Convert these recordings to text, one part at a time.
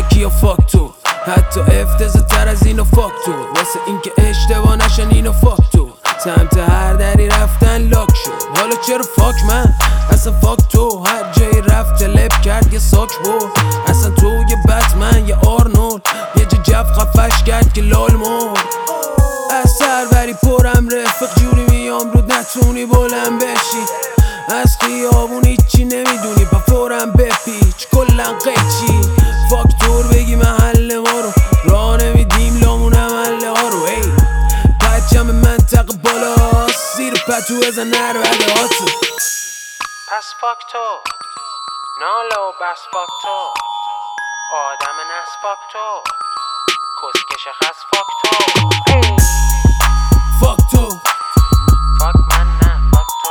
یکی یا فاک تو، حتی افتضاح تر از اینو فاک تو، واسه اینکه اشتباه نشن اینو فاک تو، سمت هر دری رفتن لاک شد. حالا چرا فاک من؟ اصلا فاک تو، هر جایی رفت لب کرد یه ساک بود. اصلا تو یه بتمن یه آرنولد، یه جف خفش کرد که لال مرد. از سروری پرم رفق جوری میام رود نتونی بلند بشی، از خیابون هیچی نمیدونی با فورم بپیچ کلن قیچی. فاکتور بگی محل ما رو راه نمیدیم لامون محله ها رو. ای پچم منطقه بالاست، زیر پتو بزن نربده هاتو. پس فاکتو ناله و بس فاکتو، آدم نس فاکتو، کسکش خس فاکتو. فاکتو فاک من نه فاکتو.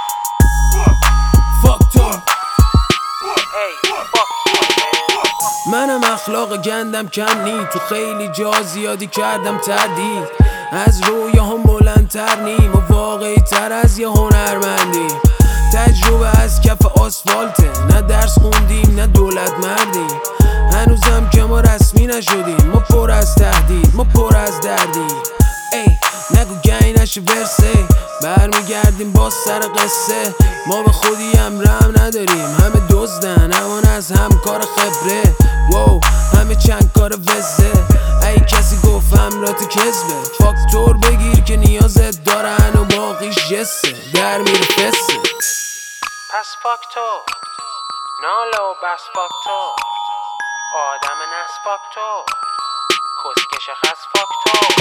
فاکتو ای فاکتو. منم اخلاق گندم کم نی، تو خیلی جا زیادی کردم تردید، از رویاهم بلندتر نیم و واقعی تر از یه هنرمندی. تجربه از کف آسفالته، نه درس خوندیم نه دولت مردیم، هنوزم که ما رسمی نشدیم، ما پر از تهدید ما پر از دردیم. ای نگو گنی نشه ورسه، برمیگردیم با سر قصه، ما به خودی هم رم نداریم، همه دزدن امان از همکار خبره، وو همه چند کار وزه. ای کسی گفت امرات کذبه، فاکتور بگیر که نیازت دارن و باقیش جسه، در میره فسه. پس فاکتو ناله و بس فاکتو، آدم نس فاکتو، کسکش خس فاکتو.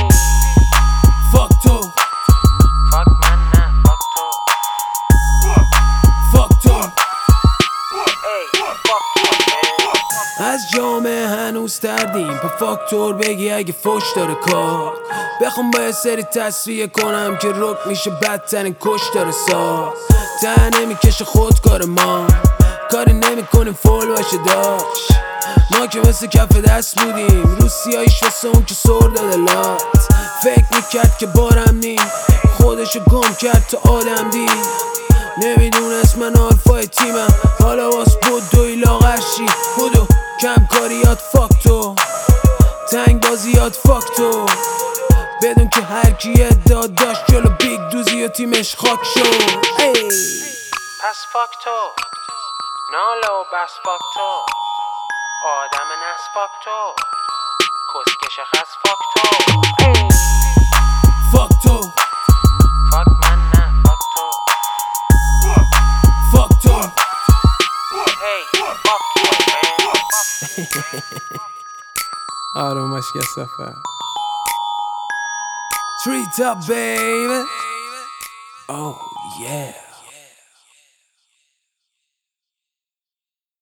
فاکتو فاک من نه فاکتو. فاکتو ای فاکتو. از جامعه هنوز تردیم، پا فاکتور بگی اگه فوش داره کار، بخوام با یه سری تصفیه کنم که رک میشه بدترین کش داره ساز. ته نمیکشه خودکار ما، کاری نمیکنیم فول باشه داشت، ما که مثل کف دست بودیم، روسیاییش واسه اون که سر داده لات. فکر میکرد که بارم نیم، خودشو گم کرد تا آدم دید، نمیدونست من آلفای تیمم، حالا واس بدوی لاغرشی بودو کم کاریات فاکتو، تنگ بازیات فاکتو، بدون که هر کی ادعا داشت جلو بیگ دوزی و تیمش خاک شد. ای پس فاکتو ناله و بس فاکتو، آدم نس فاکتو، کسکش خس فاکتو. فاکتو فاک من نه فاکتو. فاکتو ای فاکتو. آرومش که سفر Treat up baby. Oh yeah.